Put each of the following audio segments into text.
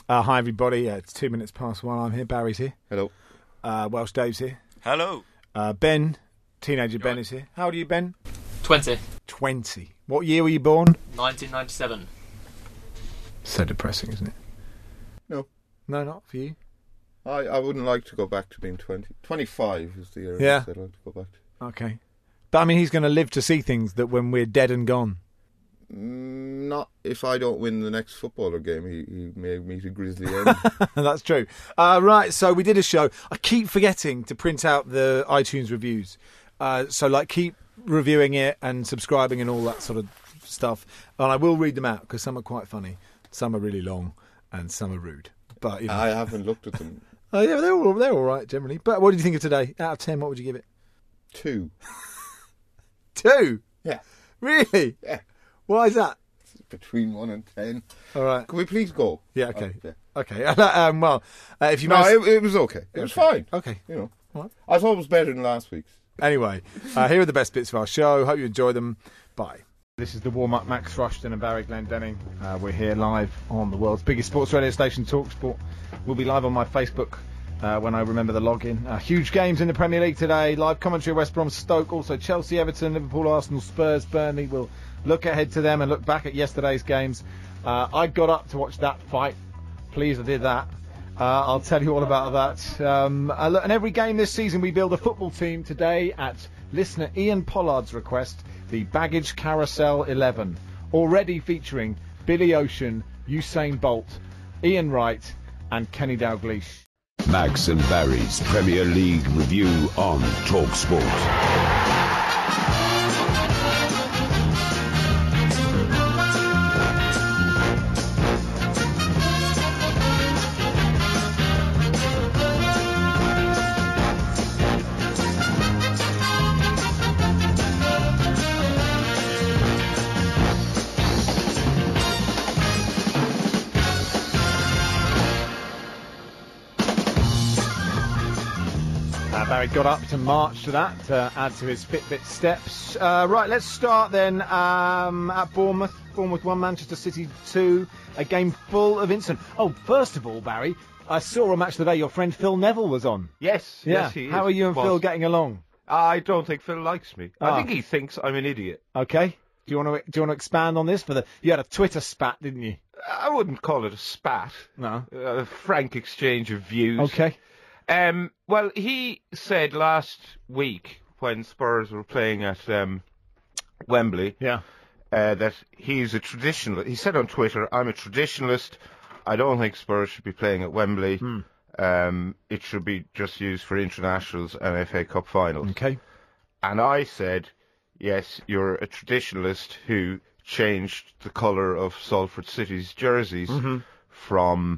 Hi, everybody. It's 2 minutes past 1. I'm here. Barry's here. Hello. Welsh Dave's here. Hello. Ben, teenager Ben is here. How old are you, Ben? 20. 20. What year were you born? 1997. So depressing, isn't it? No. No, not for you. I wouldn't like to go back to being 20. 25 is the year Yeah. I'd like to go back to. Okay. But, I mean, he's going to live to see things that when we're dead and gone. Not if I don't win the next footballer game, he may meet a grisly end. That's true. Right, so we did a show. I keep forgetting to print out the iTunes reviews. So, keep reviewing it and subscribing and all that sort of stuff. And I will read them out because some are quite funny. Some are really long and some are rude. But I haven't looked at them. Oh, yeah, they're all right generally. But what did you think of today? Out of 10, what would you give it? 2. 2? Yeah. Really? Yeah. Why is that? Between 1 and 10. All right. Can we please go? Yeah, okay. Yeah. Okay. If you No, it was okay. It was fine. Okay. You know. What? I thought it was better than last week's. Anyway, here are the best bits of our show. Hope you enjoy them. Bye. This is the warm-up. Max Rushton and Barry Glendenning. We're here live on the world's biggest sports radio station, TalkSport. We'll be live on my Facebook when I remember the login. Huge games in the Premier League today. Live commentary of West Brom, Stoke, also Chelsea, Everton, Liverpool, Arsenal, Spurs, Burnley. We'll look ahead to them and look back at yesterday's games. I got up to watch that fight. Pleased I did that. I'll tell you all about that. And every game this season we build a football team. Today, at listener Ian Pollard's request, the Baggage Carousel 11. Already featuring Billy Ocean, Usain Bolt, Ian Wright and Kenny Dalglish. Max and Barry's Premier League review on TalkSport. Barry got up to march to that, to add to his Fitbit steps. Right, let's start then at Bournemouth. Bournemouth 1, Manchester City 2. A game full of incident. Oh, first of all, Barry, I saw a match today. Your friend Phil Neville was on. Yes, Yeah. yes, he is. How are you and Boss. Phil getting along? I don't think Phil likes me. Ah. I think he thinks I'm an idiot. Okay. Do you want to expand on this? You had a Twitter spat, didn't you? I wouldn't call it a spat. No. A frank exchange of views. Okay. Well, he said last week when Spurs were playing at Wembley Yeah. that he's a traditionalist. He said on Twitter, I'm a traditionalist. I don't think Spurs should be playing at Wembley. It should be just used for internationals and FA Cup finals. Okay. And I said, yes, you're a traditionalist who changed the colour of Salford City's jerseys from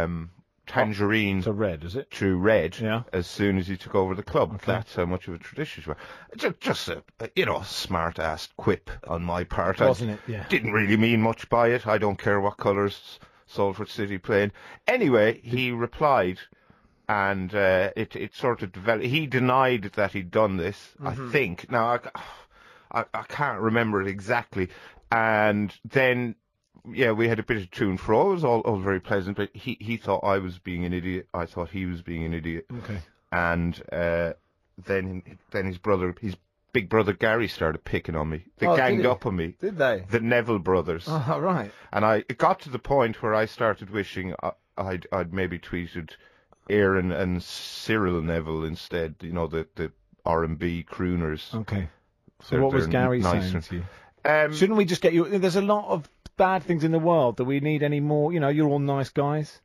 tangerine So red, is it? to red Yeah. as soon as he took over the club. Okay. That's how much of a tradition you were. Just a smart-ass quip on my part. Wasn't it? Yeah. Didn't really mean much by it. I don't care what colours Salford City playing. Anyway, he replied, and it sort of developed. He denied that he'd done this, I think. Now, I can't remember it exactly. And then, yeah, we had a bit of to and fro. It was all very pleasant, but he thought I was being an idiot. I thought he was being an idiot. Okay. And then his big brother Gary started picking on me. They Oh, ganged did he? up on me. Did they? The Neville brothers. Oh, right. And it got to the point where I started wishing I'd maybe tweeted Aaron and Cyril Neville instead, the R&B crooners. Okay. So what was They're Gary nicer. saying to you? Shouldn't we just get you... There's a lot of bad things in the world. Do we need any more? You're all nice guys.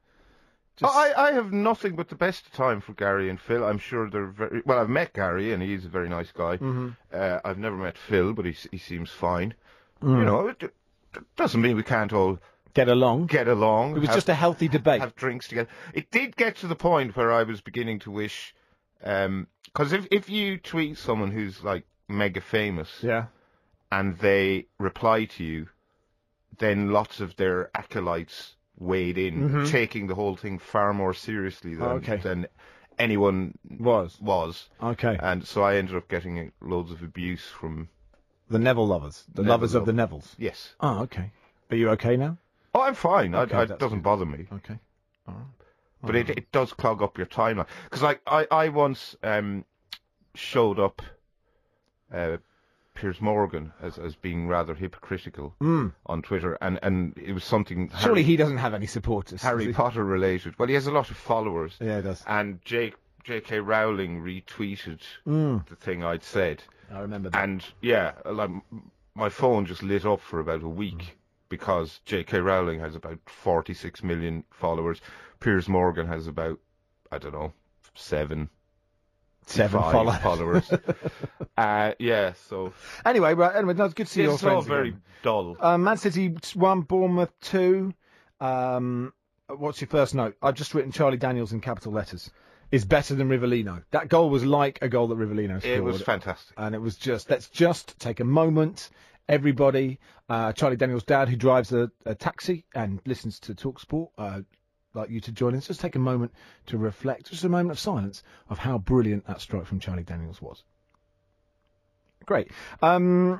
I have nothing but the best time for Gary and Phil. I'm sure they're very... Well, I've met Gary, and he's a very nice guy. I've never met Phil, but he seems fine. It doesn't mean we can't all Get along. get along. It was just a healthy debate. Have drinks together. It did get to the point where I was beginning to wish... Because if you tweet someone who's, like, mega famous... Yeah. and they reply to you, then lots of their acolytes wade in, taking the whole thing far more seriously than anyone was. Okay. And so I ended up getting loads of abuse from... The Neville lovers. The lovers of the Nevilles. Yes. Oh, okay. Are you okay now? Oh, I'm fine. Okay, It that's doesn't good. bother me. Okay. But it does clog up your timeline. Because I once showed up Piers Morgan as being rather hypocritical on Twitter, and it was something... Surely he doesn't have any supporters. Harry Potter related. Well, he has a lot of followers. Yeah, he does. And J.K. Rowling retweeted the thing I'd said. I remember that. And, yeah, like, my phone just lit up for about a week because J.K. Rowling has about 46 million followers. Piers Morgan has about, I don't know, 7 followers. Yeah, so... Anyway, that's good to see your it's all friends very again. dull. Man City 1, Bournemouth 2. What's your first note? I've just written Charlie Daniels in capital letters. Is better than Rivellino. That goal was like a goal that Rivellino scored. It was fantastic. And it was let's just take a moment, everybody. Charlie Daniels' dad, who drives a taxi and listens to TalkSport, like you to join us, just take a moment to reflect, just a moment of silence of how brilliant that strike from Charlie Daniels was. Great. I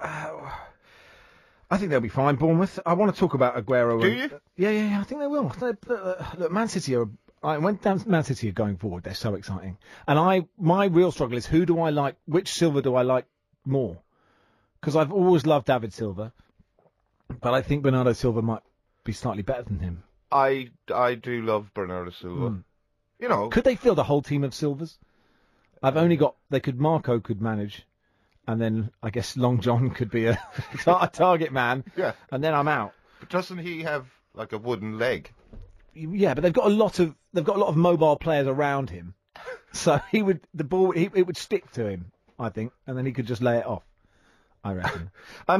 think they'll be fine, Bournemouth. I want to talk about Aguero. Do you? Yeah, I think they will. Look, Man City are... when Man City are going forward, they're so exciting. And my real struggle is who do I like, which Silva do I like more? Because I've always loved David Silva, but I think Bernardo Silva might be slightly better than him. I do love Bernardo Silva. You know... Could they field a whole team of Silvas? Marco could manage, and then I guess Long John could be a target man, Yeah. and then I'm out. But doesn't he have, like, a wooden leg? Yeah, but they've got a lot of mobile players around him, so it would stick to him, I think, and then he could just lay it off, I reckon.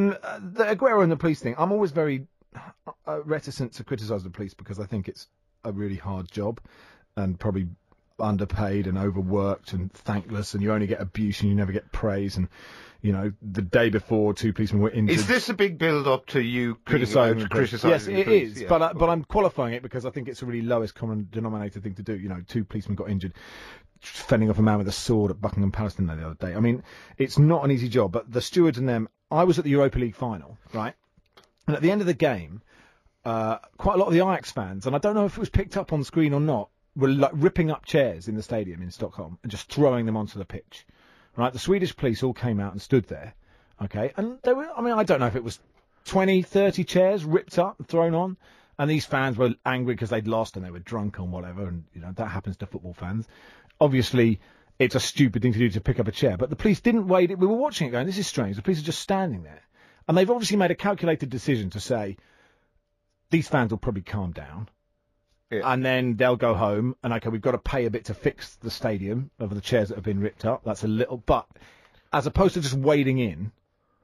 The Aguero and the police thing, I'm always very reticent to criticise the police because I think it's a really hard job and probably underpaid and overworked and thankless, and you only get abuse and you never get praise. And you know, the day before, 2 policemen were injured. Is this a big build-up to you criticising? Yes, it is. Yeah. But I'm qualifying it because I think it's a really lowest common denominator thing to do. You know, 2 policemen got injured fending off a man with a sword at Buckingham Palace the other day. I mean, it's not an easy job. But the stewards and them. I was at the Europa League final, right? And at the end of the game, quite a lot of the Ajax fans, and I don't know if it was picked up on screen or not, were like ripping up chairs in the stadium in Stockholm and just throwing them onto the pitch. Right, the Swedish police all came out and stood there, okay, and they were, I mean, I don't know if it was 20, 30 chairs ripped up and thrown on, and these fans were angry because they'd lost and they were drunk and whatever, and, you know, that happens to football fans. Obviously, it's a stupid thing to do to pick up a chair, but the police didn't wait. We were watching it going, this is strange. The police are just standing there, and they've obviously made a calculated decision to say, these fans will probably calm down. Yeah. And then they'll go home, and okay, we've got to pay a bit to fix the stadium of the chairs that have been ripped up. That's a little, but as opposed to just wading in,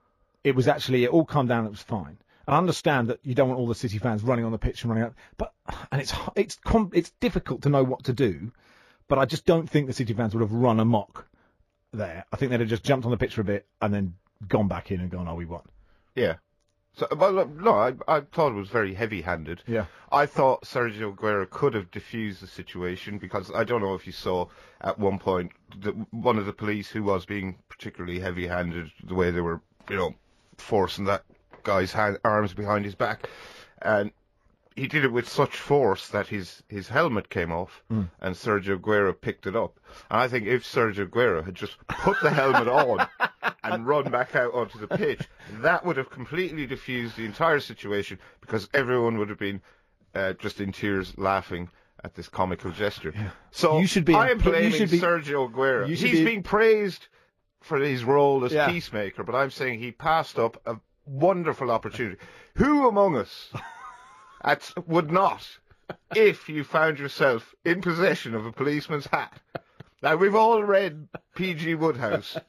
it all calmed down. It was fine. And I understand that you don't want all the City fans running on the pitch and running out, and it's difficult to know what to do. But I just don't think the City fans would have run amok there. I think they'd have just jumped on the pitch for a bit and then gone back in and gone, oh, we won. Yeah. So, well, no, I thought it was very heavy-handed. Yeah. I thought Sergio Aguero could have diffused the situation because I don't know if you saw at one point one of the police who was being particularly heavy-handed, the way they were, you know, forcing that guy's arms behind his back, and he did it with such force that his helmet came off, and Sergio Aguero picked it up. And I think if Sergio Aguero had just put the helmet on and run back out onto the pitch, that would have completely diffused the entire situation because everyone would have been just in tears laughing at this comical gesture. Yeah. So I am blaming Sergio Aguero. He's being praised for his role as peacemaker, but I'm saying he passed up a wonderful opportunity. Who among us would not, if you found yourself in possession of a policeman's hat? Now, we've all read P.G. Wodehouse.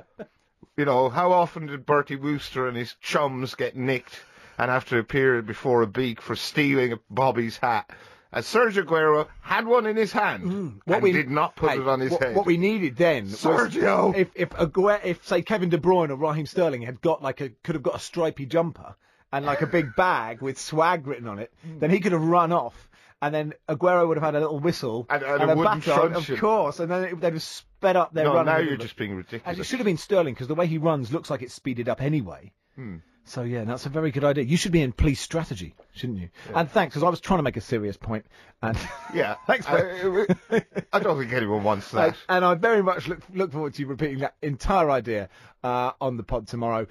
You know, how often did Bertie Wooster and his chums get nicked and have to appear before a beak for stealing Bobby's hat? And Sergio Aguero had one in his hand and did not put it on his head. What we needed then Sergio! Was if say Kevin De Bruyne or Raheem Sterling had got could have got a stripy jumper and like a big bag with swag written on it, then he could have run off. And then Aguero would have had a little whistle and a baton, of course, and then they'd have sped up their run. No, now you're just being ridiculous. And it should have been Sterling, because the way he runs looks like it's speeded up anyway. So, yeah, that's a very good idea. You should be in police strategy, shouldn't you? Yeah. And thanks, because I was trying to make a serious point. And yeah, thanks. I don't think anyone wants that. And I very much look forward to you repeating that entire idea on the pod tomorrow.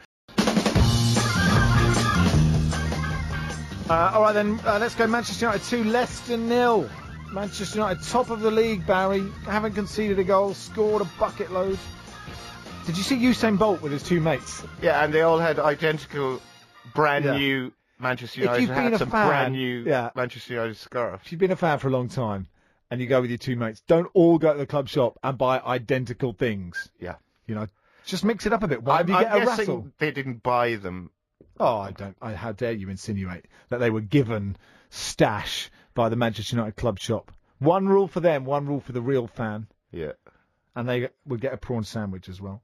All right, then, let's go Manchester United 2, Leicester 0. Manchester United, top of the league, Barry. Haven't conceded a goal, scored a bucket load. Did you see Usain Bolt with his two mates? Yeah, and they all had identical, brand new Manchester United hats and brand new Manchester United scarves. If you've been a fan for a long time and you go with your two mates, don't all go to the club shop and buy identical things. Yeah. You know, just mix it up a bit. Why do you get a razzle? They didn't buy them. Oh, how dare you insinuate that they were given stash by the Manchester United club shop. One rule for them, one rule for the real fan. Yeah. And they would get a prawn sandwich as well.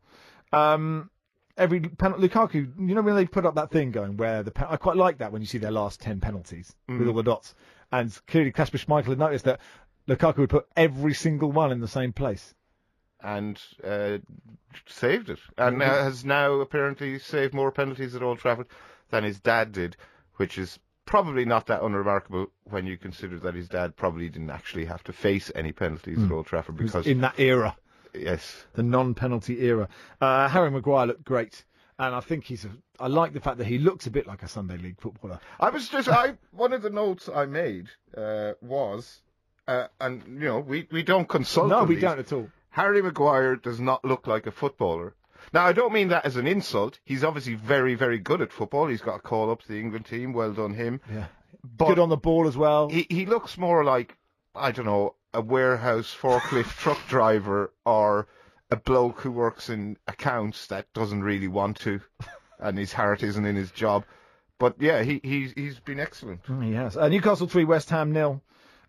Every penalty, Lukaku, you know when they put up that thing going where I quite like that when you see their last 10 penalties with all the dots. And clearly Kasper Schmeichel had noticed that Lukaku would put every single one in the same place. And saved it. And has now apparently saved more penalties at Old Trafford than his dad did, which is probably not that unremarkable when you consider that his dad probably didn't actually have to face any penalties at Old Trafford because in that era. Yes. The non-penalty era. Harry Maguire looked great. And I think I like the fact that he looks a bit like a Sunday League footballer. One of the notes I made was, and you know, we don't consult. No, we don't at all. Harry Maguire does not look like a footballer. Now, I don't mean that as an insult. He's obviously very, very good at football. He's got a call up to the England team. Well done, him. Yeah. But good on the ball as well. He looks more like, I don't know, a warehouse forklift truck driver or a bloke who works in accounts that doesn't really want to, and his heart isn't in his job. But yeah, he's been excellent. He has. Newcastle 3, West Ham 0.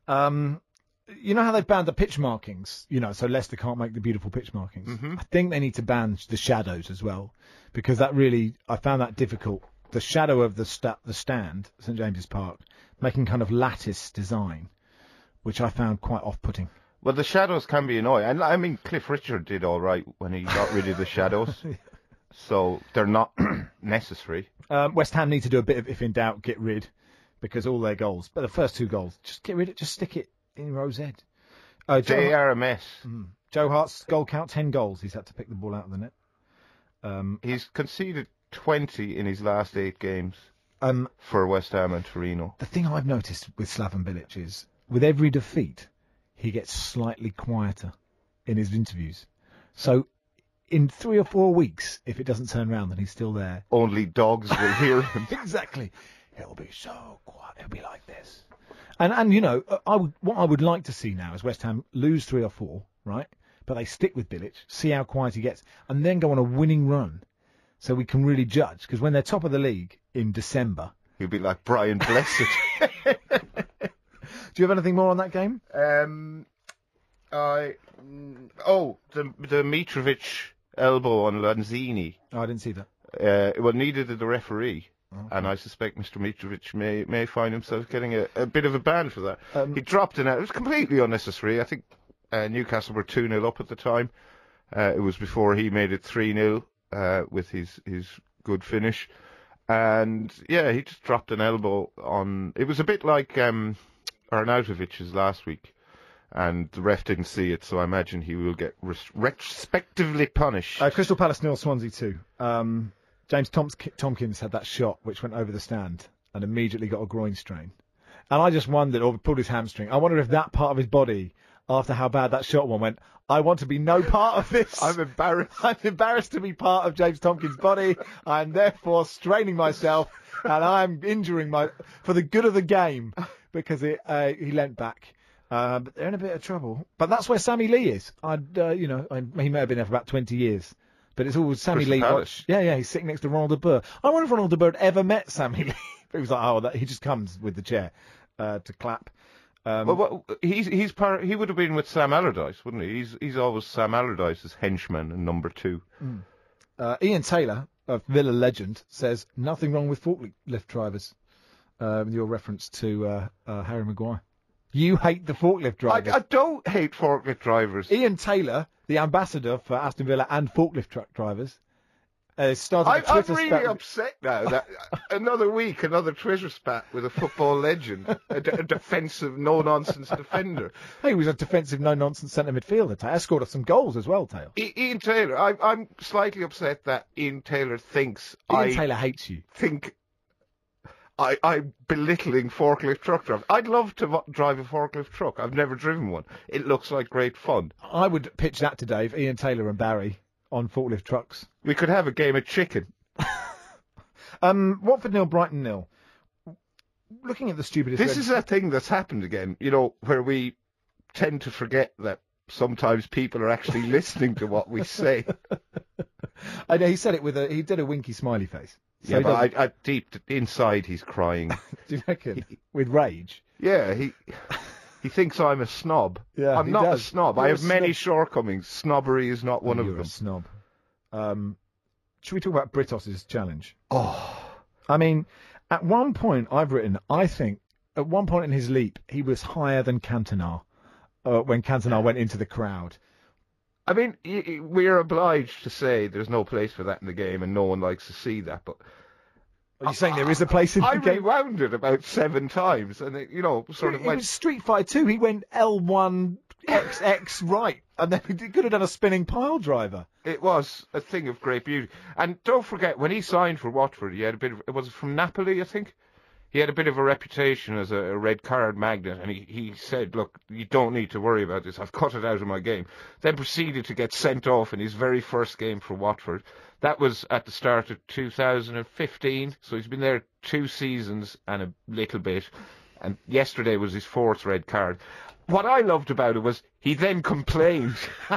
You know how they've banned the pitch markings, so Leicester can't make the beautiful pitch markings. Mm-hmm. I think they need to ban the shadows as well, because I found that difficult. The shadow of the stand, St James's Park, making kind of lattice design, which I found quite off-putting. Well, the shadows can be annoying. And I mean, Cliff Richard did all right when he got rid of the shadows. So they're not necessary. West Ham need to do a bit of, if in doubt, get rid, because all their goals, but the first two goals, just get rid of it, just stick it in row Z. They are a mess. Joe Hart's goal count, 10 goals. He's had to pick the ball out of the net. He's conceded 20 in his last 8 games for West Ham and Torino. The thing I've noticed with Slaven Bilic is, with every defeat, he gets slightly quieter in his interviews. So, in 3 or 4 weeks, if it doesn't turn around, then he's still there. Only dogs will hear him. Exactly. It'll be so quiet. It'll be like this. And what I would like to see now is West Ham lose 3 or 4, right? But they stick with Bilic, see how quiet he gets, and then go on a winning run, so we can really judge. Because when they're top of the league in December, he'll be like Brian Blessed. Do you have anything more on that game? The Mitrovic elbow on Lanzini. Oh, I didn't see that. Well, neither did the referee. Okay. And I suspect Mr. Mitrovic may find himself getting a bit of a ban for that. He dropped it. It was completely unnecessary. I think Newcastle were 2-0 up at the time. It was before he made it 3-0 with his good finish. And, yeah, he just dropped an elbow on... It was a bit like Arnautovic's last week. And the ref didn't see it, so I imagine he will get respectively punished. Crystal Palace 0, Swansea 2. James Tompkins had that shot which went over the stand and immediately got a groin strain. And I just wondered, or pulled his hamstring, I wonder if that part of his body, after how bad that shot went, I want to be no part of this. I'm embarrassed. I'm embarrassed to be part of James Tompkins' body. I'm therefore straining myself and I'm injuring for the good of the game because he leant back. But they're in a bit of trouble. But that's where Sammy Lee is. He may have been there for about 20 years. But it's always Sammy Lee. Yeah, he's sitting next to Ronald de Boer. I wonder if Ronald de Boer had ever met Sammy Lee. He was like, he just comes with the chair to clap. He would have been with Sam Allardyce, wouldn't he? He's always Sam Allardyce's henchman and number 2. Ian Taylor, of Villa legend, says nothing wrong with forklift drivers. With your reference to Harry Maguire. You hate the forklift drivers. I don't hate forklift drivers. Ian Taylor, the ambassador for Aston Villa and forklift truck drivers, Started a I'm Twitter really spat. upset now that another week, another Twitter spat with a football legend, a defensive, no-nonsense defender. Hey, he was a defensive, no-nonsense centre midfielder. Taylor scored us some goals as well, Taylor. Ian Taylor, I'm slightly upset that Ian Taylor thinks Ian Taylor hates you. I'm belittling forklift truck drivers. I'd love to drive a forklift truck. I've never driven one. It looks like great fun. I would pitch that to Dave, Ian Taylor and Barry on forklift trucks. We could have a game of chicken. Watford 0, Brighton 0. Looking at the stupidest... This is a thing that's happened again, where we tend to forget that sometimes people are actually listening to what we say. I know, he said it he did a winky smiley face. So Yeah, but I deep inside he's crying. Do you reckon? With rage? Yeah, he thinks I'm a snob. Yeah, I'm he not does. a snob. You're I a have many snob. shortcomings. Snobbery is not one of You're them. a snob. Should we talk about Britos' challenge? Oh, I mean, at one point I've written, I think, at one point in his leap, he was higher than Cantona when Cantona went into the crowd. I mean, we're obliged to say there's no place for that in the game, and no one likes to see that. But Are you saying there is a place in I the game? rewound it about 7 times, and it sort of It went. was Street Fighter 2. He went L1 XX right, and then he could have done a spinning pile driver. It was a thing of great beauty. And don't forget, when he signed for Watford, he had a bit of... Was it from Napoli, I think? He had a bit of a reputation as a red card magnet, and he said, look, you don't need to worry about this. I've cut it out of my game. Then proceeded to get sent off in his very first game for Watford. That was at the start of 2015, so he's been there 2 seasons and a little bit. And yesterday was his 4th red card. What I loved about it was he then complained.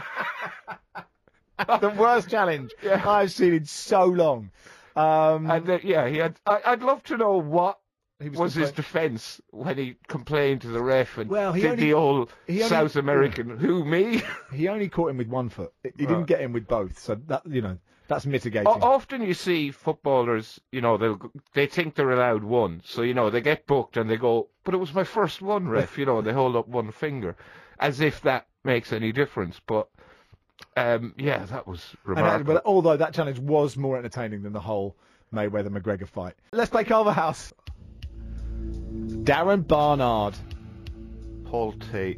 The worst challenge I've seen in so long. And he had. I'd love to know what was his complaining. defence when he complained to the ref and Well, he did only- the old he only- South American, who, me? He only caught him with one foot. He didn't Right. get him with both, so that that's mitigating. Often you see footballers, they think they're allowed one, so they get booked and they go, but it was my first one, ref. They hold up one finger, as if that makes any difference. But that was remarkable. But although that challenge was more entertaining than the whole Mayweather-McGregor fight. Let's play Culverhouse. Darren Barnard. Paul Tate,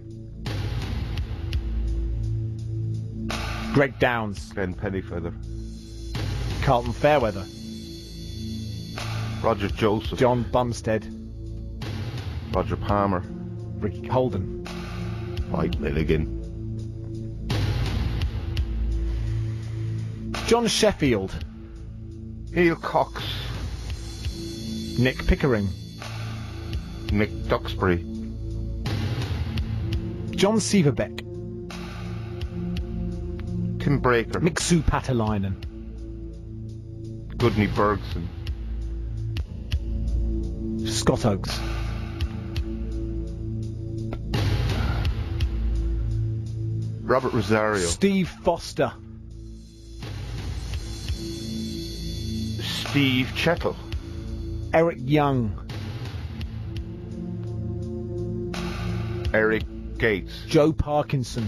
Greg Downs. Ben Pennyfeather, Carlton Fairweather. Roger Joseph, John Bumstead. Roger Palmer, Ricky Holden. Mike Milligan, John Sheffield. Neil Cox, Nick Pickering. Mick Duxbury, John Severbeck. Tim Breaker, Mixu Patalainen. Goodney Bergson, Scott Oakes. Robert Rosario, Steve Foster. Steve Chettle, Eric Young. Eric Gates, Joe Parkinson.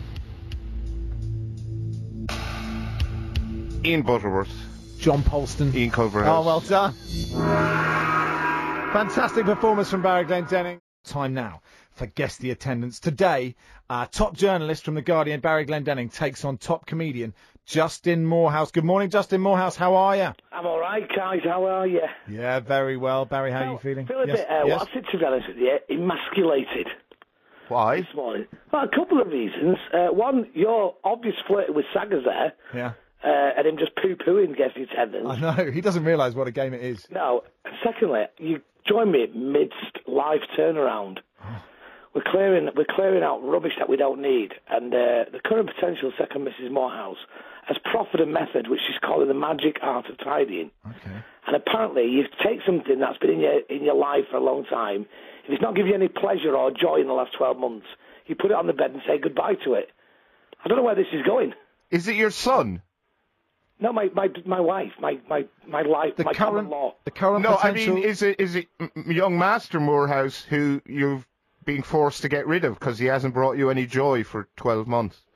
Ian Butterworth, John Polston. Ian Culverhouse. Oh, well done. Fantastic performance from Barry Glendenning. Time now for Guess the Attendance. Today, our top journalist from The Guardian, Barry Glendenning, takes on top comedian Justin Moorhouse. Good morning, Justin Moorhouse. How are you? I'm all right, guys. How are you? Yeah, very well. Barry, how are you feeling? I feel a Yes, bit, yes. what's it, to be honest with you, emasculated Why? this morning. Well, a couple of reasons. One, your obvious flirting with Saggers there, Yeah. and him just poo-pooing Guess the Attendance. I know. He doesn't realise what a game it is. No. And secondly, you join me midst live turnaround. We're clearing out rubbish that we don't need, and the current potential second Mrs. Morehouse has proffered a method which she's calling the magic art of tidying. Okay. And apparently, you take something that's been in your life for a long time. If it's not giving you any pleasure or joy in the last 12 months, you put it on the bed and say goodbye to it. I don't know where this is going. Is it your son? No, my wife, my life, The my common current, law. the current No, potential... I mean, is it young Master Moorhouse who you've been forced to get rid of because he hasn't brought you any joy for 12 months? No,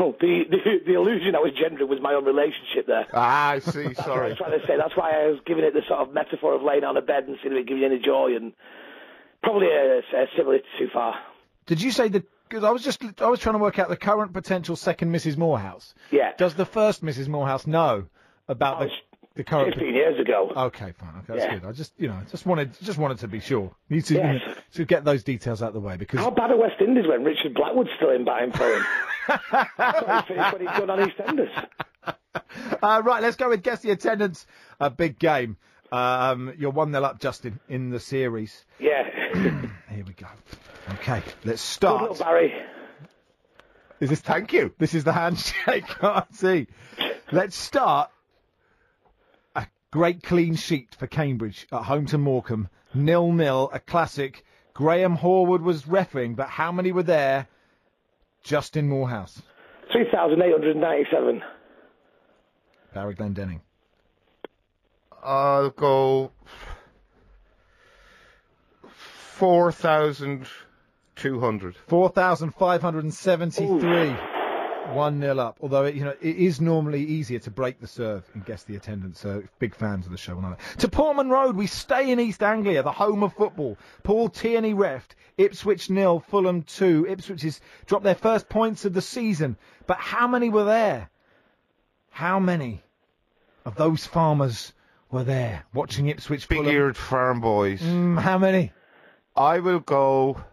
Oh, the illusion I was gendering was my own relationship there. I see, That's what I sorry. was trying to say. That's why I was giving it the sort of metaphor of laying on a bed and seeing it give you any joy, and probably a simile too far. Did you say that? Because I was trying to work out the current potential second Mrs. Morehouse. Yeah. Does the first Mrs. Morehouse know about the current? 15 years ago. Okay, fine. Okay, that's Yeah. good. I just wanted to be sure. Need to Yes. to get those details out of the way because How bad are West Indies when Richard Blackwood's still in batting for him? I thought he finished when he'd gone on EastEnders. Right, let's go with guess the attendance. A big game. You're 1-0 up, Justin, in the series. Yeah. Here we go. Okay, let's Good start. luck, Barry. Is this? Thank you. This is the handshake. I see. Let's start. A great clean sheet for Cambridge at home to Morecambe. 0-0, a classic. Graham Horwood was refereeing, but how many were there? Justin Morehouse. 3,897. Barry Glendenning. I'll go 4,200. 4,573. 1-0 up. Although, it is normally easier to break the serve and guess the attendance. So, big fans of the show. To Portman Road, we stay in East Anglia, the home of football. Paul Tierney reffed. Ipswich 0, Fulham 2. Ipswich has dropped their first points of the season. But how many were there? How many of those farmers were there watching Ipswich Fulham? Big-eared farm boys. How many? I will go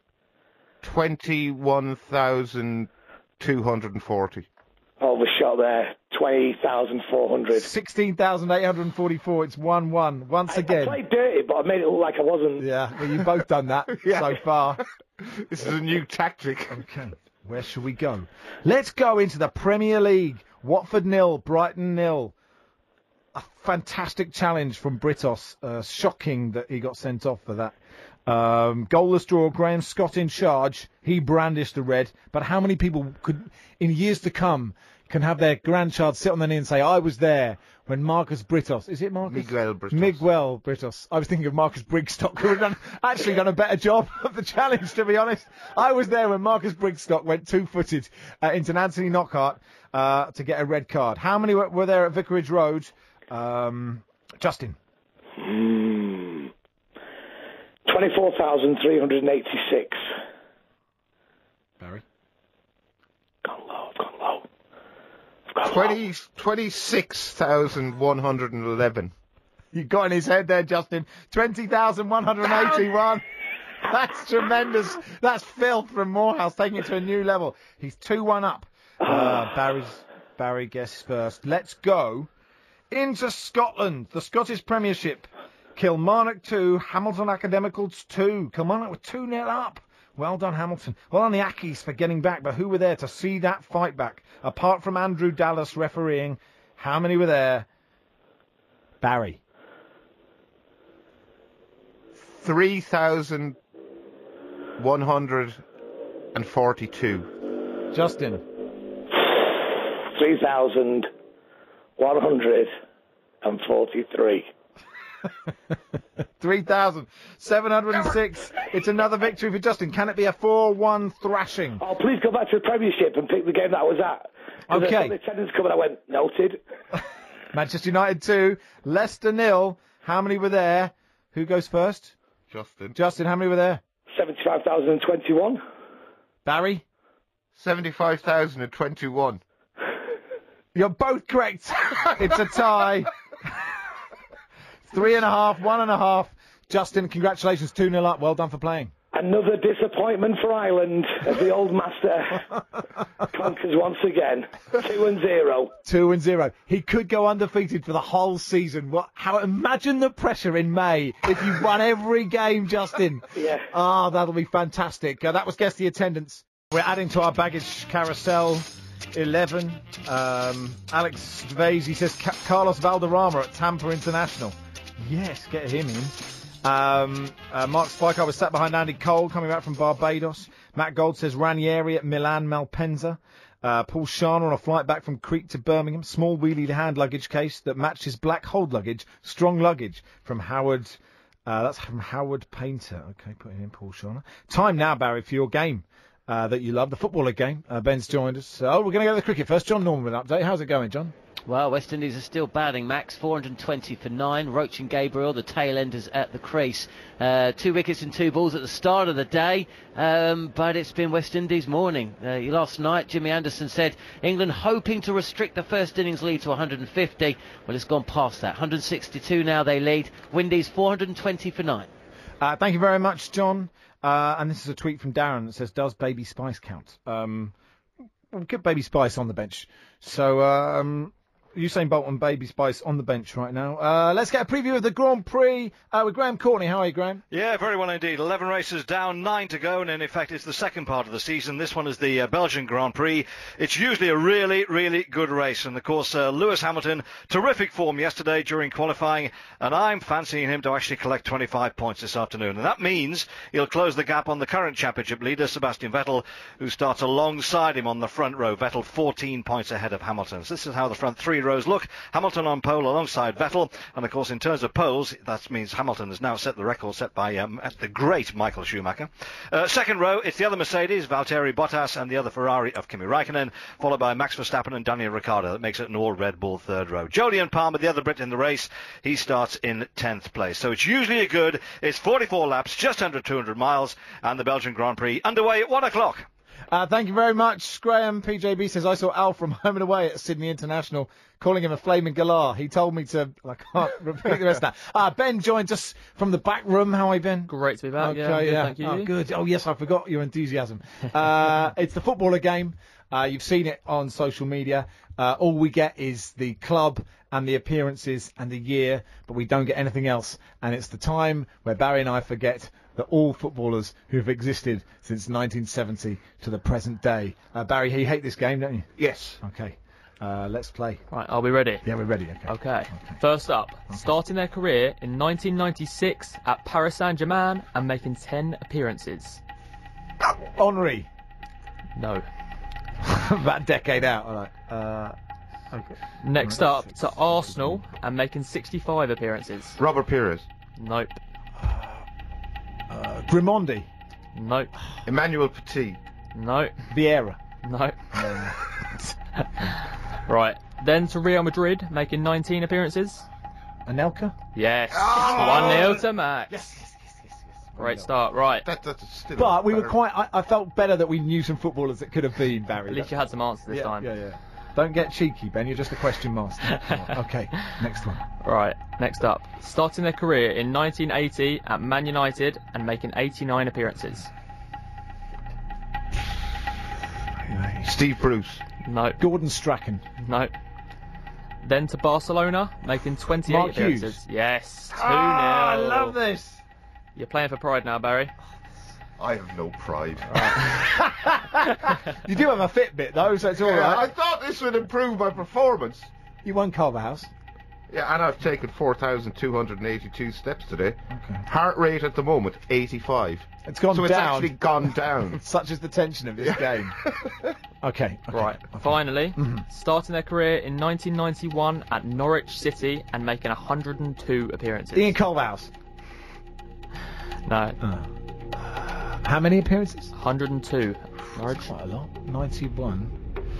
21,240. Overshot there. 20,400. 16,844. It's 1-1. Once I again. played dirty, but I made it look like I wasn't. Yeah, well, you've both done that so far. This is a new tactic. Okay, where shall we go? Let's go into the Premier League. Watford 0, Brighton 0. A fantastic challenge from Britos. Shocking that he got sent off for that. Goalless draw, Graham Scott in charge. He brandished the red. But how many people could, in years to come, can have their grandchild sit on their knee and say, I was there when Marcus Britos... Is it Marcus? Miguel Britos. Miguel Britos. I was thinking of Marcus Brigstock, who had actually done a better job of the challenge, to be honest. I was there when Marcus Brigstock went two-footed into Anthony Knockhart to get a red card. How many were there at Vicarage Road? Justin. 24,386. Barry. Gone low. 26,111. You got in his head there, Justin. 20,181. That's tremendous. That's filth from Morehouse, taking it to a new level. He's 2-1 up. Barry guesses first. Let's go into Scotland. The Scottish Premiership. Kilmarnock 2, Hamilton Academicals 2. Kilmarnock were 2-0 up. Well done, Hamilton. Well done, the Ackies, for getting back. But who were there to see that fight back? Apart from Andrew Dallas refereeing, how many were there? Barry. 3,142. Justin. 3,143. 3,706. It's another victory for Justin. Can it be a 4-1 thrashing? Oh, please go back to the Premiership and pick the game that I was at. Okay. I saw the attendance come and I went, noted. Manchester United 2, Leicester 0. How many were there? Who goes first? Justin, how many were there? 75,021. Barry? 75,021. You're both correct. It's a tie. 3.5, 1.5. Justin, congratulations, 2-0 up. Well done for playing. Another disappointment for Ireland as the old master conquers once again. 2-0. 2-0. He could go undefeated for the whole season. Imagine the pressure in May if you won every game, Justin. Yeah. That'll be fantastic. That was Guess the Attendance. We're adding to our baggage carousel 11. Alex Svezi says Carlos Valderrama at Tampa International. Yes, get him in. Mark Spiker was sat behind Andy Cole coming back from Barbados. Matt Gold says Ranieri at Milan Malpensa. Paul Sharner on a flight back from Crete to Birmingham. Small wheelie hand luggage case that matched his black hold luggage. Strong luggage from Howard. That's from Howard Painter. Okay, putting in Paul Sharner. Time now, Barry, for your game. that you love, the footballer game. Ben's joined us. We're going to go to the cricket first. John Norman with an update. How's it going, John? Well, West Indies are still batting, Max. 420 for 9. Roach and Gabriel, the tail enders at the crease. 2 wickets and 2 balls at the start of the day, but it's been West Indies morning. Last night, Jimmy Anderson said England hoping to restrict the first innings lead to 150. Well, it's gone past that. 162 now they lead. Windies 420 for 9. Thank you very much, John. And this is a tweet from Darren that says, does Baby Spice count? We'll get Baby Spice on the bench. So, Usain Bolt and Baby Spice on the bench right now. Let's get a preview of the Grand Prix with Graham Courtney. How are you, Graham? Yeah, very well indeed. 11 races down, 9 to go, and in effect it's the second part of the season. This one is the Belgian Grand Prix. It's usually a really, really good race, and of course Lewis Hamilton, terrific form yesterday during qualifying, and I'm fancying him to actually collect 25 points this afternoon, and that means he'll close the gap on the current championship leader, Sebastian Vettel, who starts alongside him on the front row. Vettel 14 points ahead of Hamilton. So this is how the front 3 rows look. Hamilton on pole alongside Vettel, and of course in terms of poles that means Hamilton has now set the record set by the great Michael Schumacher. Second row, it's the other Mercedes, Valtteri Bottas, and the other Ferrari of Kimi Raikkonen, followed by Max Verstappen and Daniel Ricciardo. That makes it an all Red Bull third row. Jolyon Palmer, the other Brit in the race, he starts in 10th place. So it's usually a good, it's 44 laps, just under 200 miles, and the Belgian Grand Prix underway at 1 o'clock. Thank you very much, Graham. PJB says, I saw Al from Home and Away at Sydney International calling him a flaming galah. He told me to... I can't repeat the rest of that. Ben joined us from the back room. How are you, Ben? Great to be back. Okay, Good, thank you. Oh, good. Oh, yes, I forgot your enthusiasm. It's the footballer game. You've seen it on social media. All we get is the club and the appearances and the year, but we don't get anything else. And it's the time where Barry and I forget that all footballers who've existed since 1970 to the present day. Barry, you hate this game, don't you? Yes. Okay. Let's play. Right, are we ready? Yeah, we're ready. Okay. First up, starting their career in 1996 at Paris Saint-Germain and making 10 appearances. Henry. No. About a decade out. All right. Okay. Next up, to Arsenal and making 65 appearances. Robert Pires. Nope. Grimondi. Nope. Emmanuel Petit. No. Vieira. No. Right. Then to Real Madrid, making 19 appearances. Anelka. Yes. 1-0 to Max. Yes. Great start. Right. That's still But we were quite... I felt better that we knew some footballers that could have been, Barry. At least you had some answers this time. Yeah. Don't get cheeky, Ben. You're just a question master. Okay, next one. Right, next up. Starting their career in 1980 at Man United and making 89 appearances. Steve Bruce. No. Gordon Strachan. No. Then to Barcelona, making 28 Mark appearances. Hughes. Yes. 2-0. I love this. You're playing for pride now, Barry. I have no pride. You do have a Fitbit, though, so it's all right. I thought this would improve my performance. You won Culverhouse. Yeah, and I've taken 4,282 steps today. Okay. Heart rate at the moment, 85. It's gone so down. it's actually gone down. Such is the tension of this game. Okay. Right. Finally, starting their career in 1991 at Norwich City and making 102 appearances. Ian Culverhouse. No. How many appearances? 102. Norwich. Quite a lot. 91.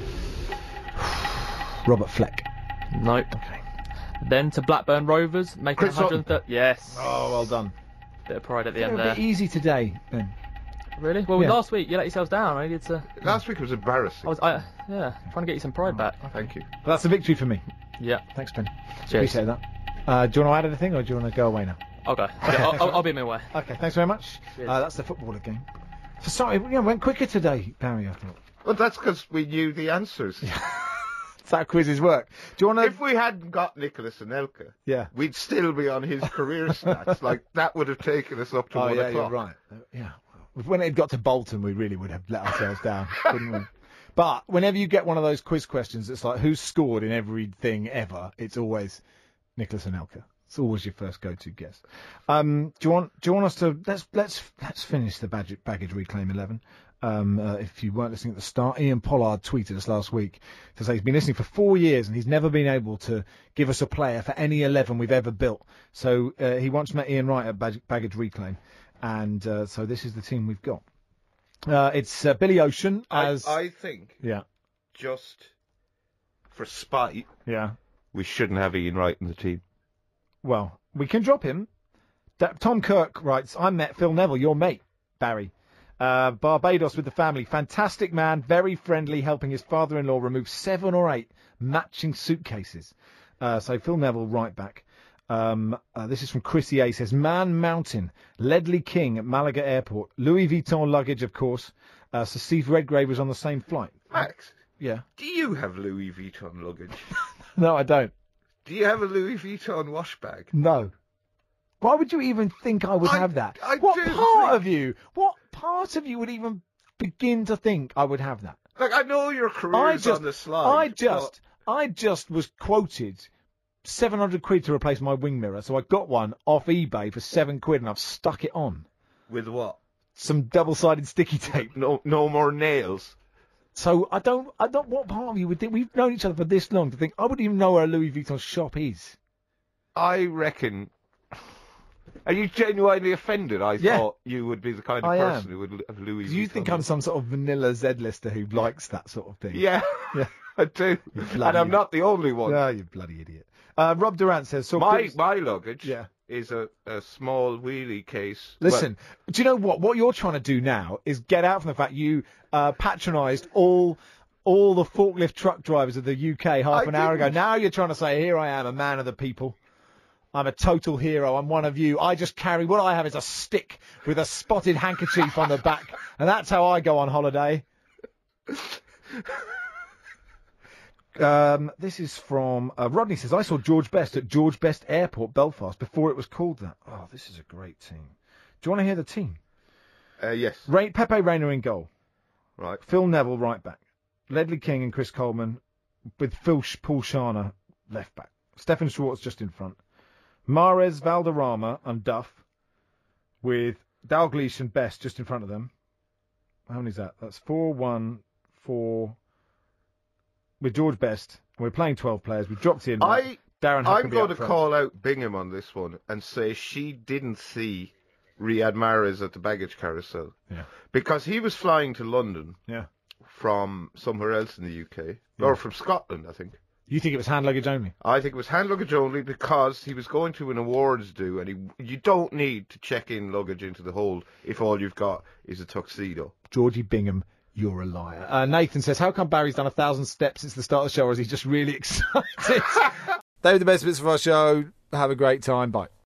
Robert Fleck. Nope. Okay. Then to Blackburn Rovers, making Chris 130. Yes. Oh, well done. Bit of pride at the end A there. bit easy today, Ben. Really? Well, Yeah. last week you let yourselves down. I needed to. Last week was embarrassing. trying to get you some pride back. Thank you. But that's a victory for me. Yeah. Thanks, Ben. Cheers. Appreciate that. Do you want to add anything, or do you want to go away now? I'll go. Yeah, I'll be in my way. Okay, thanks very much. Cheers. That's the footballer game. Sorry, went quicker today, Barry, I thought. Well, that's because we knew the answers. That's how quizzes work. Do you want to... If we hadn't got Nicholas Anelka, Yeah. we'd still be on his career stats. Like, that would have taken us up to 1 o'clock. you're right. Yeah. When it got to Bolton, we really would have let ourselves down, wouldn't we? But whenever you get one of those quiz questions, it's like, who's scored in everything ever? It's always Nicholas Anelka. It's always your first go-to guess. Do you want us to let's finish the baggage reclaim 11. If you weren't listening at the start, Ian Pollard tweeted us last week to say he's been listening for 4 years and he's never been able to give us a player for any 11 we've ever built. So he once met Ian Wright at Baggage Reclaim, and so this is the team we've got. It's Billy Ocean as... I think, Yeah, just for spite, yeah. we shouldn't have Ian Wright in the team. Well, we can drop him. Tom Kirk writes, I met Phil Neville, your mate, Barry. Barbados with the family. Fantastic man, very friendly, helping his father-in-law remove 7 or 8 matching suitcases. So Phil Neville, right back. This is from Chrissy A. Says, Man Mountain, Ledley King at Malaga Airport. Louis Vuitton luggage, of course. Sir Steve Redgrave was on the same flight. Max, Yeah. do you have Louis Vuitton luggage? No, I don't. Do you have a Louis Vuitton wash bag? No. Why would you even think I would have that? What part of you would even begin to think I would have that? Like, I know your career's on the slide. I just was quoted 700 quid to replace my wing mirror, so I got one off eBay for 7 quid and I've stuck it on. With what? Some double-sided sticky tape. No more nails. So I don't, what part of you would think, we've known each other for this long, to think I wouldn't even know where a Louis Vuitton shop is. I reckon... Are you genuinely offended? I thought you would be the kind of person who would have Louis Vuitton. Do you think I'm some sort of vanilla Z-lister who likes that sort of thing? Yeah, Yeah. I do. And I'm not the only one. No, you bloody idiot. Rob Durant says... My luggage Yeah. is a small wheelie case. Listen, do you know what? What you're trying to do now is get out from the fact you patronised all the forklift truck drivers of the UK half an hour ago. Now you're trying to say, here I am, a man of the people. I'm a total hero. I'm one of you. I just carry... What I have is a stick with a spotted handkerchief on the back, and that's how I go on holiday. This is from... Rodney says, I saw George Best at George Best Airport, Belfast, before it was called that. Oh, this is a great team. Do you want to hear the team? Yes. Pepe Reina in goal. Right. Phil Neville, right back. Ledley King and Chris Coleman, with Paul Shana, left back. Stefan Schwartz just in front. Mahrez, Valderrama and Duff, with Dalglish and Best just in front of them. How many is that? That's 4-1-4... With George Best, we're playing 12 players. We've dropped in. I'm going to front. call out Bingham on this one and say she didn't see Riyad Mahrez at the baggage carousel. Yeah. Because he was flying to London from somewhere else in the UK. Yeah. Or from Scotland, I think. You think it was hand luggage only? I think it was hand luggage only because he was going to an awards do, and you don't need to check in luggage into the hold if all you've got is a tuxedo. Georgie Bingham, you're a liar. Nathan says, how come Barry's done 1,000 steps since the start of the show, or is he just really excited? They were the best bits of our show. Have a great time. Bye.